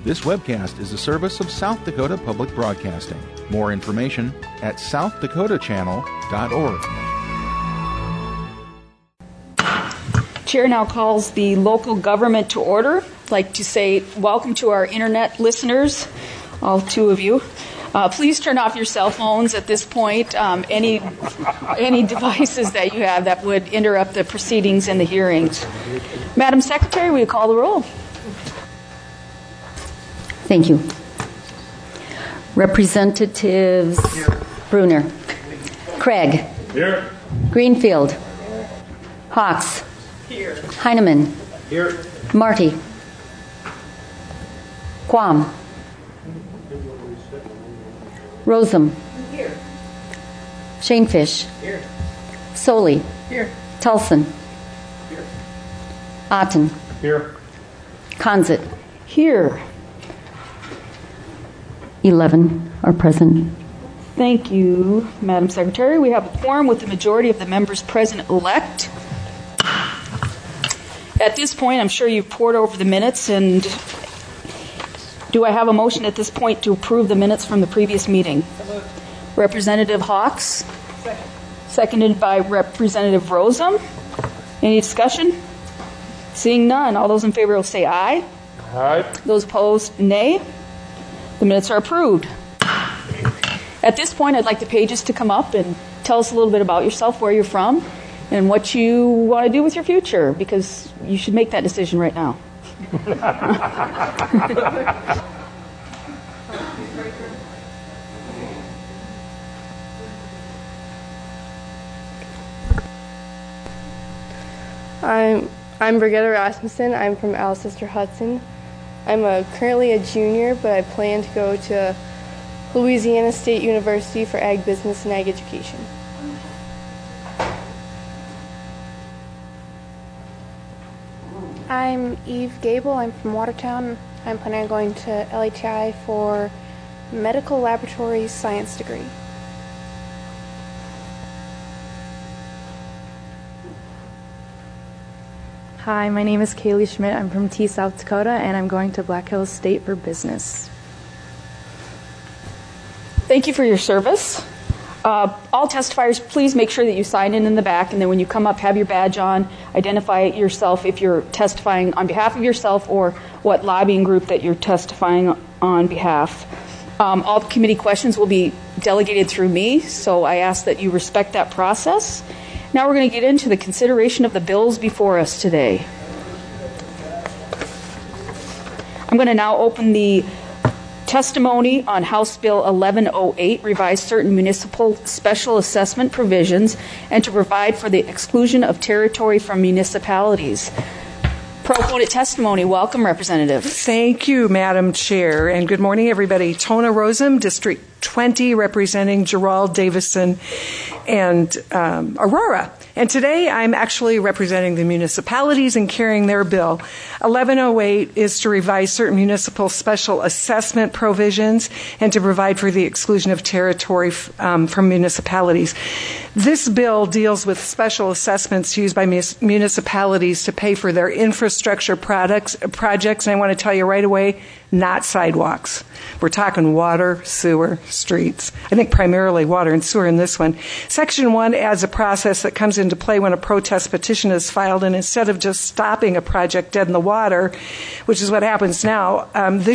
This webcast is a service of South Dakota Public Broadcasting. More information at southdakotachannel.org. Chair now calls the local government to order. I'd like to say welcome to our internet listeners, all two of you. Please turn off your cell phones at this point, any devices that you have that would interrupt the proceedings and the hearings. Madam Secretary, will you call the roll? Thank you. Representatives Bruner, Craig, Here. Greenfield, Hawks, Here. Heineman, Here. Marty, Quam, Rosem, Here. Shanefish, Here. Soley, Here. Tulson, Here. Otten, Here. Conzit. Here. 11 are present. Thank you, Madam Secretary. We have a quorum with the majority of the members present-elect. At this point, I'm sure you've pored over the minutes, and do I have a motion at this point to approve the minutes from the previous meeting? Representative Hawks? Second. Seconded by Representative Rosem. Any discussion? Seeing none, all those in favor will say aye. Aye. Those opposed, nay. The minutes are approved. At this point, I'd like the pages to come up and tell us a little bit about yourself, where you're from, and what you want to do with your future, because you should make that decision right now. I'm Brigitte Rasmussen. I'm from Alcester-Hudson. I'm currently a junior, but I plan to go to Louisiana State University for ag business and ag education. I'm Eve Gable. I'm from Watertown. I'm planning on going to LHI for medical laboratory science degree. Hi, my name is Kaylee Schmidt. I'm from T, South Dakota, and I'm going to Black Hills State for business. Thank you for your service. All testifiers, please make sure that you sign in the back, and then when you come up, have your badge on, identify yourself if you're testifying on behalf of yourself or what lobbying group that you're testifying on behalf. All committee questions will be delegated through me, so I ask that you respect that process. Now we're going to get into the consideration of the bills before us today. I'm going to now open the testimony on House Bill 1108, revise certain municipal special assessment provisions and to provide for the exclusion of territory from municipalities. Proponent testimony. Welcome, Representative. Thank you, Madam Chair, and good morning, everybody. Tona Rosem, District 20, representing Gerald Davison and Aurora. And today I'm actually representing the municipalities and carrying their bill. 1108 is to revise certain municipal special assessment provisions and to provide for the exclusion of territory from municipalities. This bill deals with special assessments used by municipalities to pay for their infrastructure projects, and I want to tell you right away, not sidewalks. We're talking water, sewer, streets. I think primarily water and sewer in this one. Section 1 adds a process that comes into play when a protest petition is filed, and instead of just stopping a project dead in the water, which is what happens now,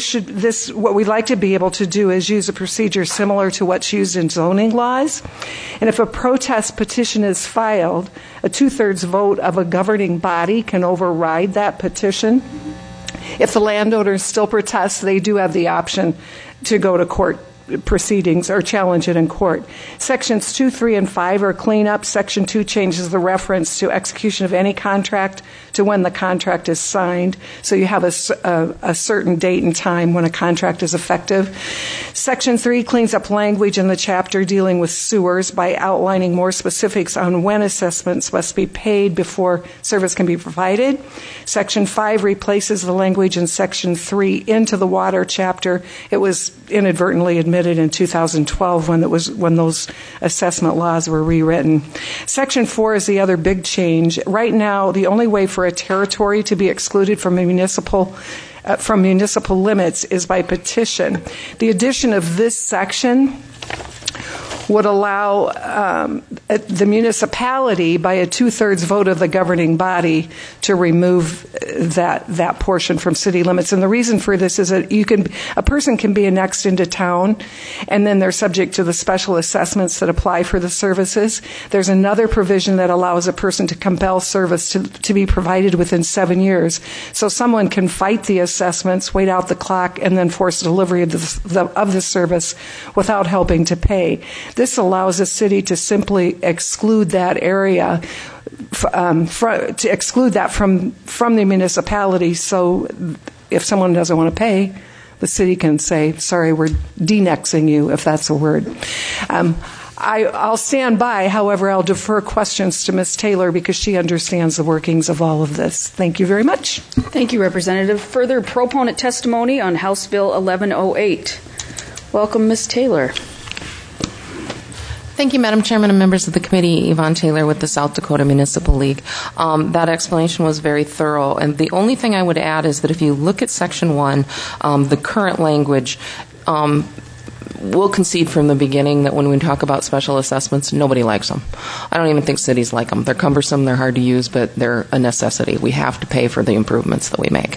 what we'd like to be able to do is use a procedure similar to what's used in zoning laws. And if a protest petition is filed, a 2/3 vote of a governing body can override that petition. If the landowners still protest, they do have the option to go to court proceedings or challenge it in court. Sections 2, 3, and 5 are cleanup. Section 2 changes the reference to execution of any contract to when the contract is signed. So you have a certain date and time when a contract is effective. Section 3 cleans up language in the chapter dealing with sewers by outlining more specifics on when assessments must be paid before service can be provided. Section 5 replaces the language in Section 3 into the water chapter. It was inadvertently admitted in 2012 when those assessment laws were rewritten. Section 4 is the other big change. Right now, the only way for a territory to be excluded from a municipal from municipal limits is by petition. The addition of this section would allow the municipality, by a 2/3 vote of the governing body, to remove that portion from city limits. And the reason for this is that a person can be annexed into town, and then they're subject to the special assessments that apply for the services. There's another provision that allows a person to compel service to be provided within 7 years. So someone can fight the assessments, wait out the clock, and then force delivery of the service without helping to pay. This allows a city to simply exclude that area, to exclude that from the municipality. So if someone doesn't want to pay, the city can say, sorry, we're denexing you, if that's a word. I'll stand by. However, I'll defer questions to Ms. Taylor because she understands the workings of all of this. Thank you very much. Thank you, Representative. Further proponent testimony on House Bill 1108. Welcome, Ms. Taylor. Thank you, Madam Chairman and members of the committee. Yvonne Taylor with the South Dakota Municipal League. That explanation was very thorough, and the only thing I would add is that if you look at Section 1, the current language, we'll concede from the beginning that when we talk about special assessments, nobody likes them. I don't even think cities like them. They're cumbersome, they're hard to use, but they're a necessity. We have to pay for the improvements that we make.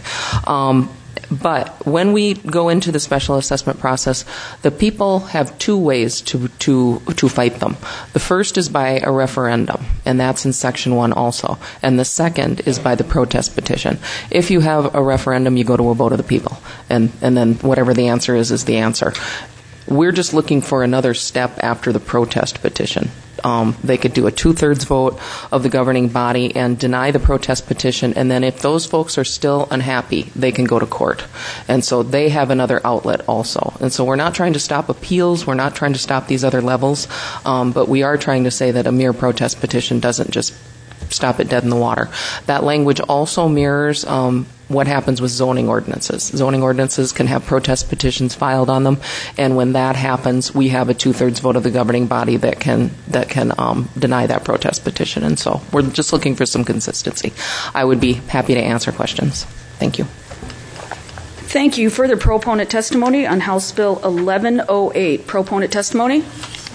But when we go into the special assessment process, the people have two ways to fight them. The first is by a referendum, and that's in Section 1 also. And the second is by the protest petition. If you have a referendum, you go to a vote of the people, and then whatever the answer is the answer. We're just looking for another step after the protest petition. They could do a 2/3 vote of the governing body and deny the protest petition, and then if those folks are still unhappy, they can go to court. And so they have another outlet also. And so we're not trying to stop appeals, we're not trying to stop these other levels, but we are trying to say that a mere protest petition doesn't just stop it dead in the water. That language also mirrors what happens with zoning ordinances. Zoning ordinances can have protest petitions filed on them, and when that happens, we have a 2/3 vote of the governing body that can deny that protest petition. And so we're just looking for some consistency. I would be happy to answer questions. Thank you. Thank you. Further proponent testimony on House Bill 1108. Proponent testimony?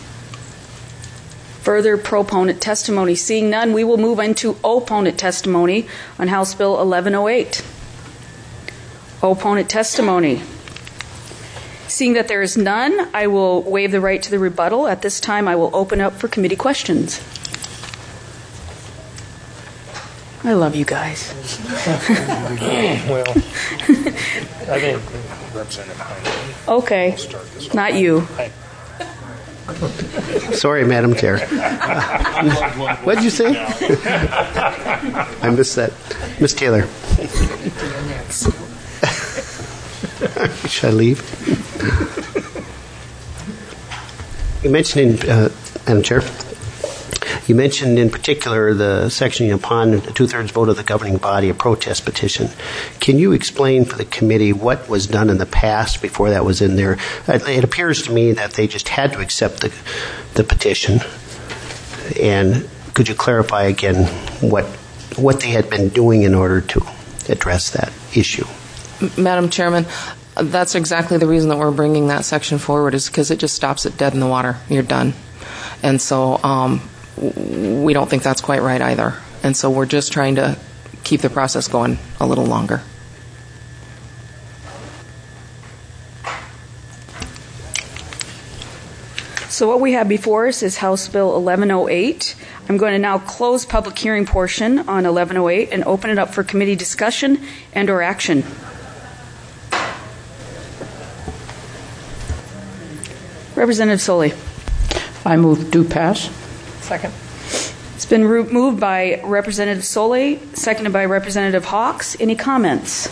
Further proponent testimony. Seeing none, we will move into opponent testimony on House Bill 1108. Opponent testimony. Seeing that there is none, I will waive the right to the rebuttal. At this time, I will open up for committee questions. I love you guys. Well, I think Representative Heine. Okay, not you. Sorry, Madam Chair. What did you say? I missed that. Ms. Taylor. Should I leave? You mentioned, Madam Chair, you mentioned in particular the section upon a 2/3 vote of the governing body, a protest petition. Can you explain for the committee what was done in the past before that was in there? It appears to me that they just had to accept the petition. And could you clarify again what they had been doing in order to address that issue? Madam Chairman, that's exactly the reason that we're bringing that section forward, is because it just stops it dead in the water. You're done. And so we don't think that's quite right either. And so we're just trying to keep the process going a little longer. So what we have before us is House Bill 1108. I'm going to now close public hearing portion on 1108 and open it up for committee discussion and or action. Representative Soley. I move do pass. Second. It's been moved by Representative Soley, seconded by Representative Hawks. Any comments?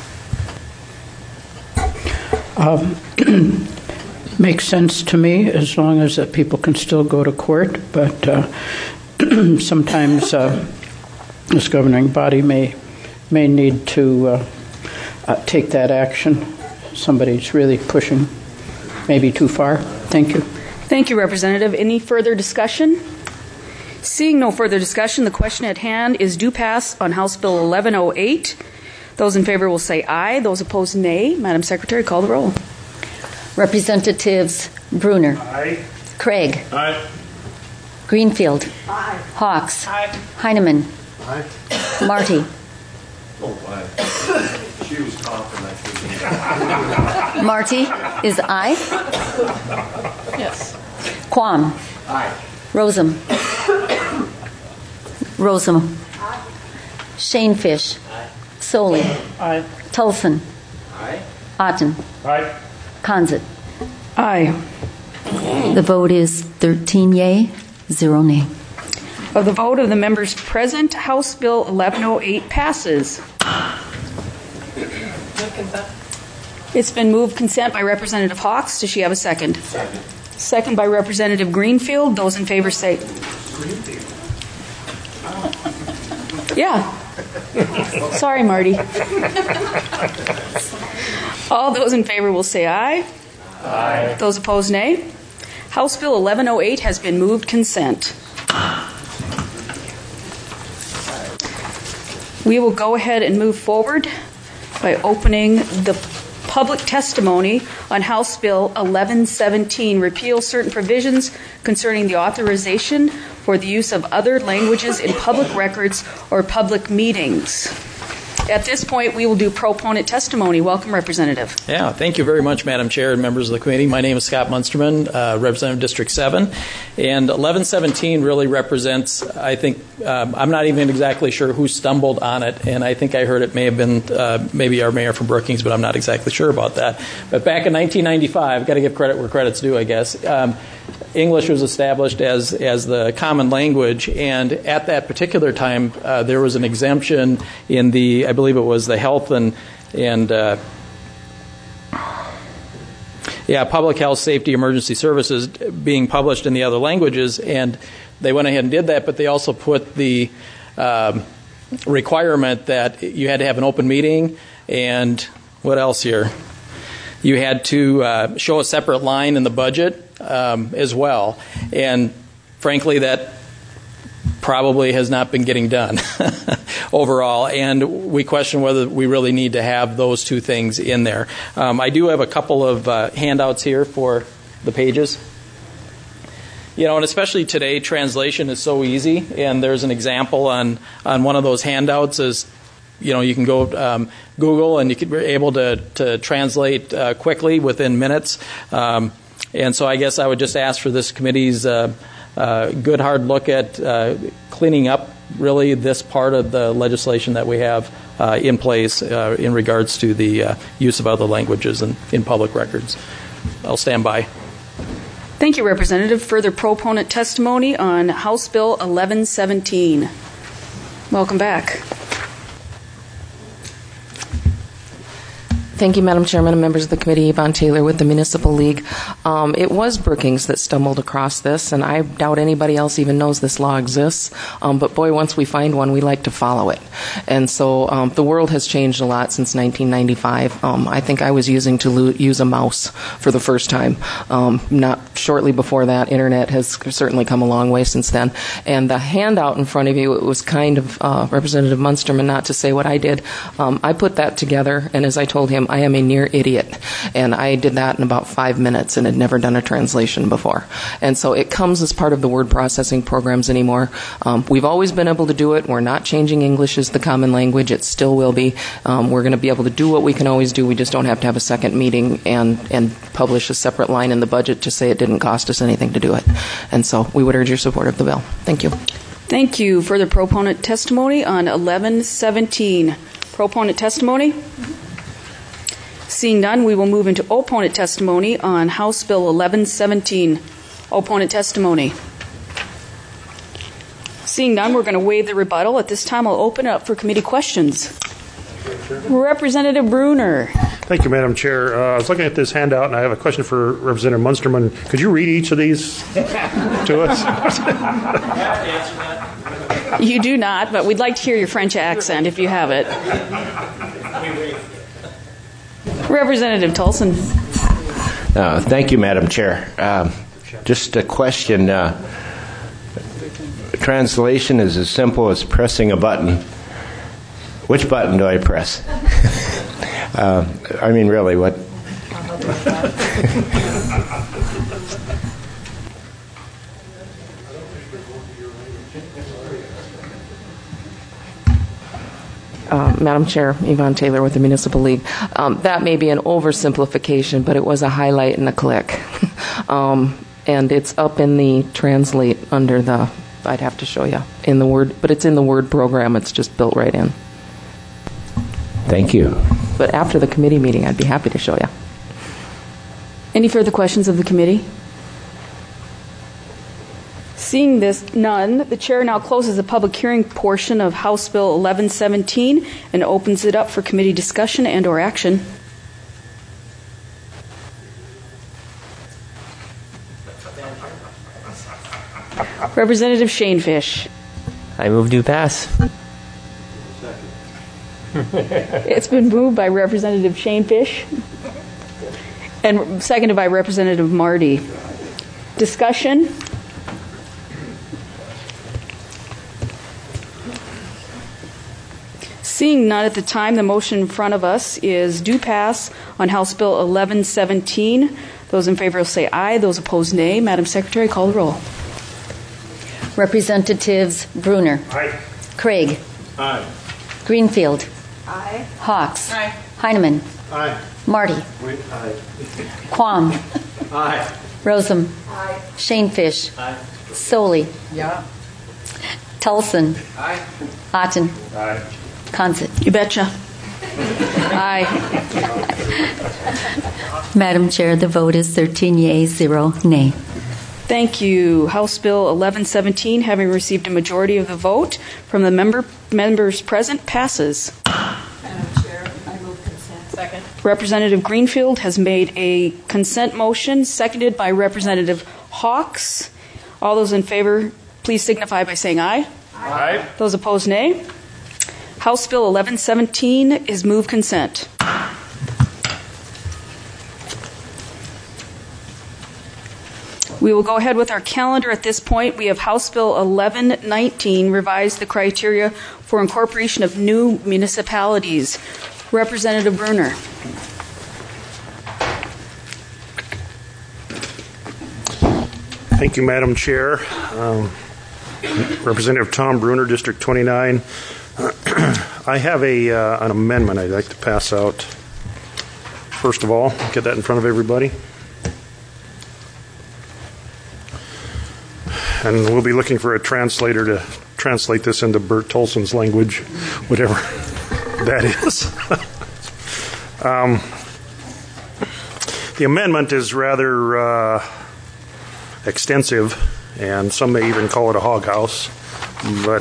Makes sense to me as long as that people can still go to court, but sometimes this governing body may need to take that action. Somebody's really pushing maybe too far. Thank you. Thank you, Representative. Any further discussion? Seeing no further discussion, the question at hand is do pass on House Bill 1108. Those in favor will say aye. Those opposed, nay. Madam Secretary, call the roll. Representatives Bruner. Aye. Craig. Aye. Greenfield. Aye. Hawks. Aye. Heineman. Aye. Marty. Oh, aye. She was confident. Marty is aye. Yes. Quam. Aye. Rosem. Aye. Shane Fish. Aye. Soley. Aye. Tulson. Aye. Otten. Aye. Conzit. Aye. The vote is 13 yea, 0 nay. Of the vote of the members present, House Bill 1108 passes. It's been moved consent by Representative Hawks. Does she have a second? Second. Second by Representative Greenfield. Those in favor say... Yeah. Sorry, Marty. All those in favor will say aye. Aye. Those opposed, nay. House Bill 1108 has been moved consent. We will go ahead and move forward by opening the public testimony on House Bill 1117, repeal certain provisions concerning the authorization for the use of other languages in public records or public meetings. At this point, we will do proponent testimony. Welcome, Representative. Yeah, thank you very much, Madam Chair and members of the committee. My name is Scott Munsterman, Representative District 7. And 1117 really represents, I think, I'm not even exactly sure who stumbled on it, and I think I heard it may have been maybe our mayor from Brookings, but I'm not exactly sure about that. But back in 1995, got to give credit where credit's due, I guess, English was established as the common language, and at that particular time, there was an exemption in the, I believe it was the health and public health, safety, emergency services being published in the other languages, and they went ahead and did that, but they also put the requirement that you had to have an open meeting, and what else here? You had to show a separate line in the budget as well. And frankly, that probably has not been getting done overall. And we question whether we really need to have those two things in there. I do have a couple of handouts here for the pages. You know, and especially today, translation is so easy. And there's an example on one of those handouts is, you know, you can go Google and you can be able to translate quickly within minutes. And so I guess I would just ask for this committee's good hard look at cleaning up really this part of the legislation that we have in place in regards to the use of other languages in public records. I'll stand by. Thank you, Representative. Further proponent testimony on House Bill 1117. Welcome back. Thank you, Madam Chairman and members of the committee. Yvonne Taylor with the Municipal League. It was Brookings that stumbled across this, and I doubt anybody else even knows this law exists. But boy, once we find one, we like to follow it. And so the world has changed a lot since 1995. I think I was use a mouse for the first time. Not shortly before that, Internet has certainly come a long way since then. And the handout in front of you, it was kind of Representative Munsterman, not to say what I did. I put that together, and as I told him, I am a near idiot, and I did that in about 5 minutes and had never done a translation before. And so it comes as part of the word processing programs anymore. We've always been able to do it. We're not changing English as the common language. It still will be. We're going to be able to do what we can always do. We just don't have to have a second meeting and publish a separate line in the budget to say it didn't cost us anything to do it. And so we would urge your support of the bill. Thank you. Thank you. Further proponent testimony on 1117. Proponent testimony? Seeing none, we will move into opponent testimony on House Bill 1117. Opponent testimony. Seeing none, we're going to waive the rebuttal. At this time, I'll open it up for committee questions. Representative Bruner. Thank you, Madam Chair. I was looking at this handout, and I have a question for Representative Munsterman. Could you read each of these to us? You do not, but we'd like to hear your French accent if you have it. Representative Tulson. Thank you, Madam Chair. Just a question. Translation is as simple as pressing a button. Which button do I press? I mean, really, what? Madam Chair, Yvonne Taylor with the Municipal League. That may be an oversimplification, but it was a highlight and a click. And it's up in the translate under the, I'd have to show you, in the Word, but it's in the Word program. It's just built right in. Thank you. But after the committee meeting, I'd be happy to show you. Any further questions of the committee? Seeing this, none, the chair now closes the public hearing portion of House Bill 1117 and opens it up for committee discussion and or action. Representative Shanefish. I move to pass. It's been moved by Representative Shanefish and seconded by Representative Marty. Discussion? Seeing none at the time, the motion in front of us is do pass on House Bill 1117. Those in favor will say aye. Those opposed, nay. Madam Secretary, call the roll. Representatives Bruner. Aye. Craig. Aye. Greenfield. Aye. Hawks. Aye. Heineman. Aye. Marty. Aye. Quam. Aye. Rosem. Aye. Shanefish. Aye. Soley. Yeah. Tulson. Aye. Otten. Aye. Consett. You betcha. Aye. Madam Chair, the vote is 13 yea, 0 nay. Thank you. House Bill 1117, having received a majority of the vote from the members present, passes. Madam Chair, I move consent. Second. Representative Greenfield has made a consent motion, seconded by Representative Hawks. All those in favor, please signify by saying aye. Aye. Those opposed, nay. House Bill 1117 is moved consent. We will go ahead with our calendar at this point. We have House Bill 1119, revise the criteria for incorporation of new municipalities. Representative Bruner. Thank you, Madam Chair. Representative Tom Bruner, District 29. I have an amendment I'd like to pass out. First of all, get that in front of everybody. And we'll be looking for a translator to translate this into Bert Tolson's language, whatever that is. The amendment is rather extensive, and some may even call it a hog house, but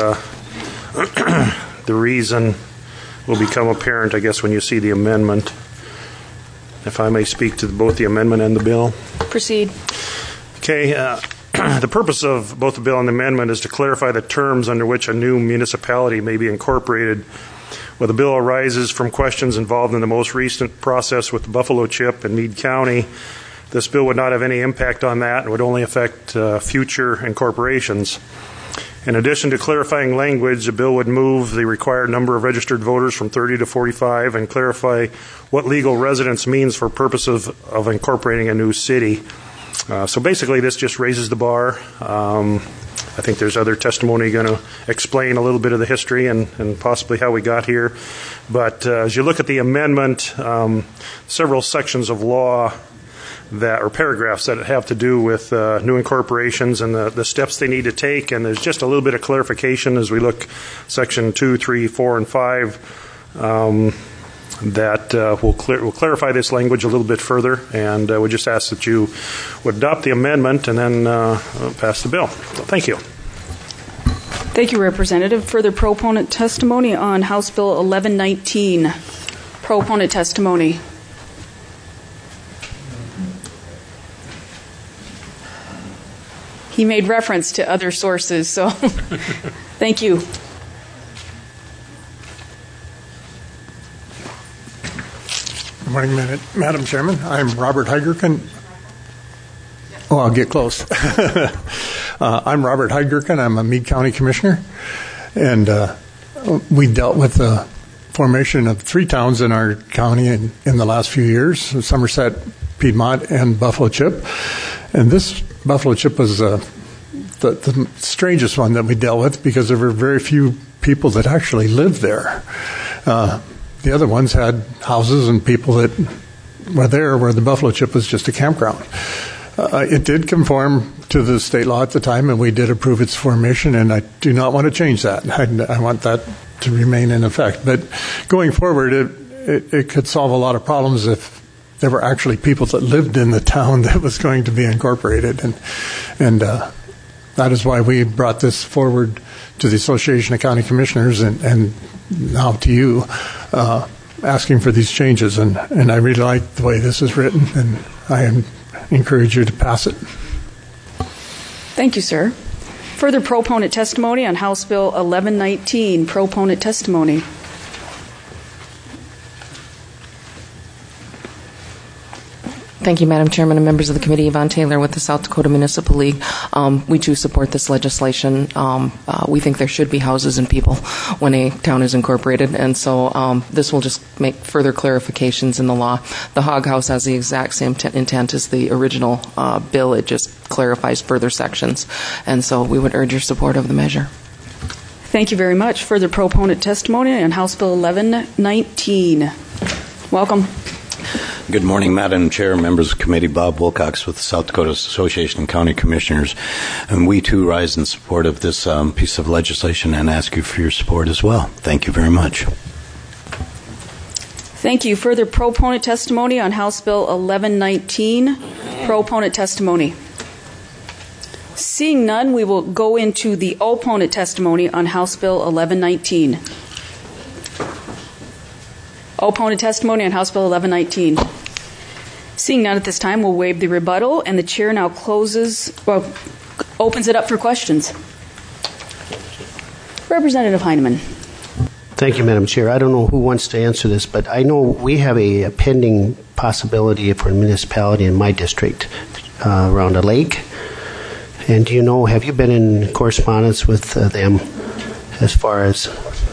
the reason will become apparent, I guess, when you see the amendment. If I may speak to both the amendment and the bill. Proceed. Okay. The purpose of both the bill and the amendment is to clarify the terms under which a new municipality may be incorporated. Well, the bill arises from questions involved in the most recent process with the Buffalo Chip in Meade County. This bill would not have any impact on that and would only affect future incorporations. In addition to clarifying language, the bill would move the required number of registered voters from 30 to 45 and clarify what legal residence means for purposes of incorporating a new city. So basically, this just raises the bar. I think there's other testimony going to explain a little bit of the history and possibly how we got here. But as you look at the amendment, several sections of law or paragraphs that have to do with new incorporations and the steps they need to take. And there's just a little bit of clarification as we look section 2, 3, 4, and 5 that will clarify this language a little bit further. And we just ask that you would adopt the amendment and then pass the bill. So thank you. Thank you, Representative. Further proponent testimony on House Bill 1119. Proponent testimony. He made reference to other sources, so thank you. Good morning, Madam Chairman. I'm Robert Heigerken. Oh, I'll get close. I'm Robert Heigerken. I'm a Meade County Commissioner. And we dealt with the formation of 3 towns in our county in the last few years, Somerset, Piedmont, and Buffalo Chip. And this Buffalo Chip was the strangest one that we dealt with because there were very few people that actually lived there. The other ones had houses and people that were there, where the Buffalo Chip was just a campground. It did conform to the state law at the time, and we did approve its formation, and I do not want to change that. I want that to remain in effect. But going forward, it could solve a lot of problems if there were actually people that lived in the town that was going to be incorporated. And that is why we brought this forward to the Association of County Commissioners and now to you, asking for these changes. And I really like the way this is written, and I encourage you to pass it. Thank you, sir. Further proponent testimony on House Bill 1119. Proponent testimony. Thank you, Madam Chairman and members of the committee. Yvonne Taylor with the South Dakota Municipal League. We do support this legislation. We think there should be houses and people when a town is incorporated, and so this will just make further clarifications in the law. The Hog House has the exact same intent as the original bill. It just clarifies further sections, and so we would urge your support of the measure. Thank you very much. Further proponent testimony on House Bill 1119. Welcome. Good morning, Madam Chair, members of the committee. Bob Wilcox with the South Dakota Association of County Commissioners. And we, too, rise in support of this piece of legislation and ask you for your support as well. Thank you very much. Thank you. Further proponent testimony on House Bill 1119. Proponent testimony. Seeing none, we will go into the opponent testimony on House Bill 1119. Opponent testimony on House Bill 1119. Seeing none at this time, we'll waive the rebuttal, and the chair now opens it up for questions. Representative Heineman. Thank you, Madam Chair. I don't know who wants to answer this, but I know we have a pending possibility for a municipality in my district around a lake. And do you know, have you been in correspondence with them as far as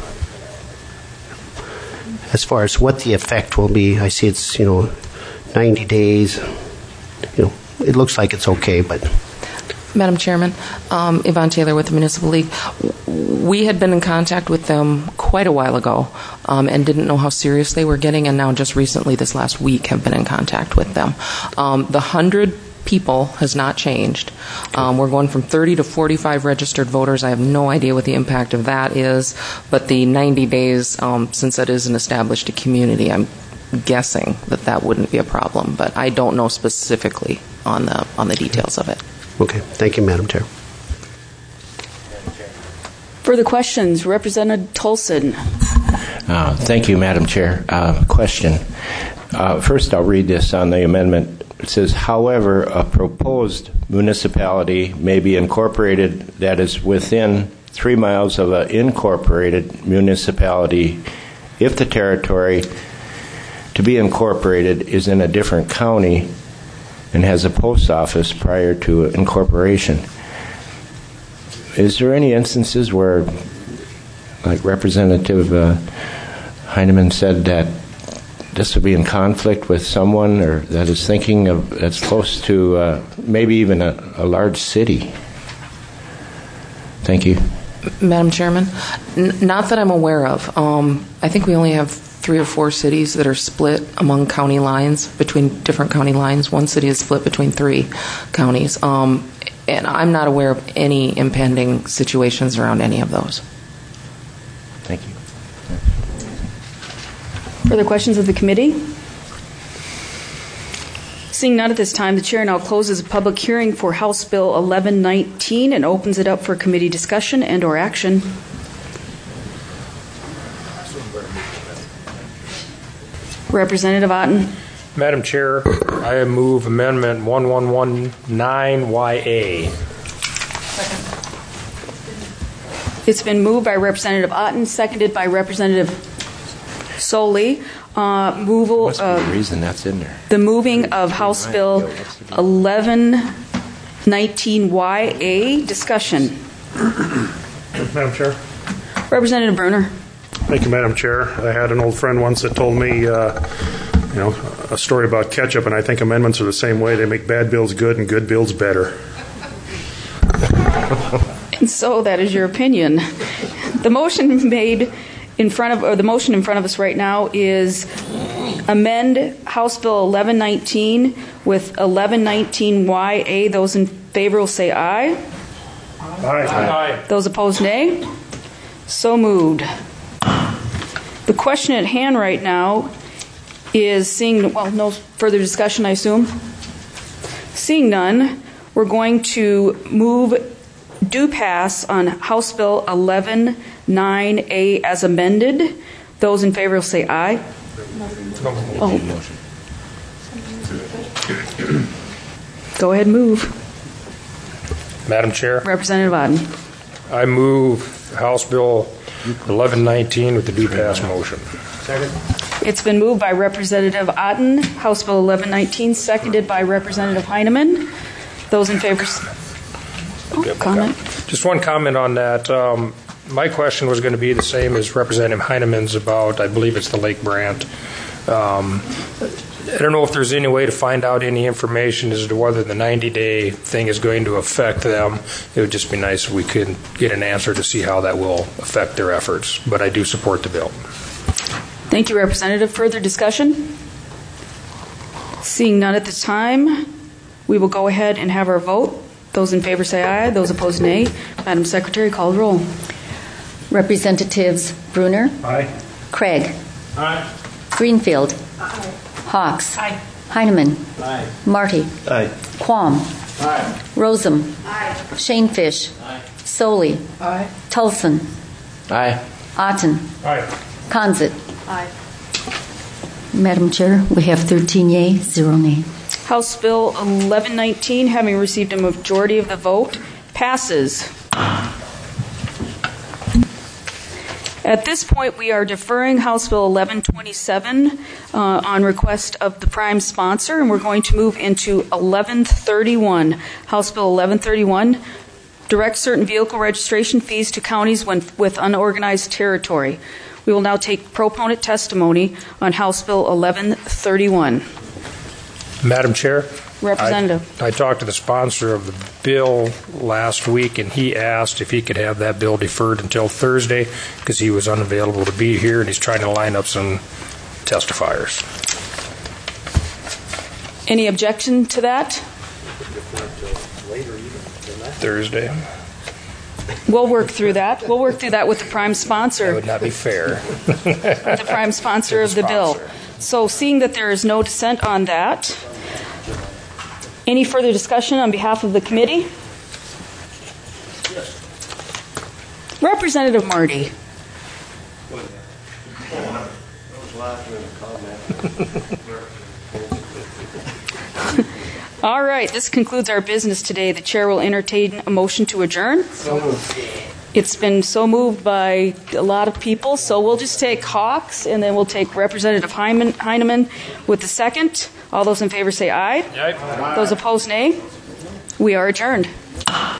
what the effect will be? I see it's, 90 days. It looks like it's okay, but... Madam Chairman, Yvonne Taylor with the Municipal League. We had been in contact with them quite a while ago and didn't know how serious they were getting, and now just recently, this last week, have been in contact with them. The 100 people has not changed. We're going from 30 to 45 registered voters. I have no idea what the impact of that is, but the 90 days, since it is an established community, I'm guessing that wouldn't be a problem, but I don't know specifically on the details of it. Okay. Thank you, Madam Chair. Further questions? Representative Tolson. Thank you, Madam Chair. Question. First, I'll read this on the amendment. It says, however, a proposed municipality may be incorporated that is within 3 miles of an incorporated municipality if the territory to be incorporated is in a different county and has a post office prior to incorporation. Is there any instances where, like Representative Heineman said, that this would be in conflict with someone or that is thinking of that's close to maybe even a large city? Thank you. Madam Chairman, not that I'm aware of. I think we only have 3 or 4 cities that are split among county lines, between different county lines. One city is split between 3 counties. And I'm not aware of any impending situations around any of those. Thank you. Further questions of the committee? Seeing none at this time, the chair now closes a public hearing for House Bill 1119 and opens it up for committee discussion and or action. Representative Otten. Madam Chair, I move Amendment 1119YA. It's been moved by Representative Otten, seconded by Representative Soley. Must be a reason that's in there. The moving of House Bill 1119YA. Discussion. Madam Chair. Representative Bruner. Thank you, Madam Chair. I had an old friend once that told me, a story about ketchup, and I think amendments are the same way. They make bad bills good and good bills better. And so that is your opinion. The motion in front of us right now is amend House Bill 1119 with 1119YA. Those in favor will say aye. Aye. Those opposed, nay. So moved. The question at hand right now is no further discussion, I assume. Seeing none, we're going to do pass on House Bill 11-9A as amended. Those in favor will say aye. Oh. Go ahead and move. Madam Chair. Representative Otten. I move House Bill 1119 with the do pass motion. Second. It's been moved by Representative Otten, House Bill 1119, seconded by Representative Heineman. Those in favor. Comment? Just one comment on that. My question was going to be the same as Representative Heineman's about, I believe it's the Lake Brandt. I don't know if there's any way to find out any information as to whether the 90-day thing is going to affect them. It would just be nice if we could get an answer to see how that will affect their efforts. But I do support the bill. Thank you, Representative. Further discussion? Seeing none at this time, we will go ahead and have our vote. Those in favor say aye. Those opposed, nay. Madam Secretary, call the roll. Representatives Bruner. Aye. Craig. Aye. Greenfield. Aye. Hawks. Aye. Heineman. Aye. Marty. Aye. Quam. Aye. Rosem. Aye. Shanefish. Aye. Soley. Aye. Tulson. Aye. Otten. Aye. Conzit. Aye. Madam Chair, we have 13 yea, 0 nay. House Bill 1119, having received a majority of the vote, passes. At this point, we are deferring House Bill 1127 on request of the prime sponsor, and we're going to move into 1131. House Bill 1131 directs certain vehicle registration fees to counties with unorganized territory. We will now take proponent testimony on House Bill 1131. Madam Chair. Representative. I talked to the sponsor of the bill last week, and he asked if he could have that bill deferred until Thursday because he was unavailable to be here, and he's trying to line up some testifiers. Any objection to that? Thursday. We'll work through that. We'll work through that with the prime sponsor. That would not be fair. The prime sponsor of the bill. So seeing that there is no dissent on that, any further discussion on behalf of the committee? Representative Marty. All right, this concludes our business today. The chair will entertain a motion to adjourn. It's been so moved by a lot of people, so we'll just take Hawks, and then we'll take Representative Heineman with the second. All those in favor say aye. Aye. Those opposed, nay. We are adjourned.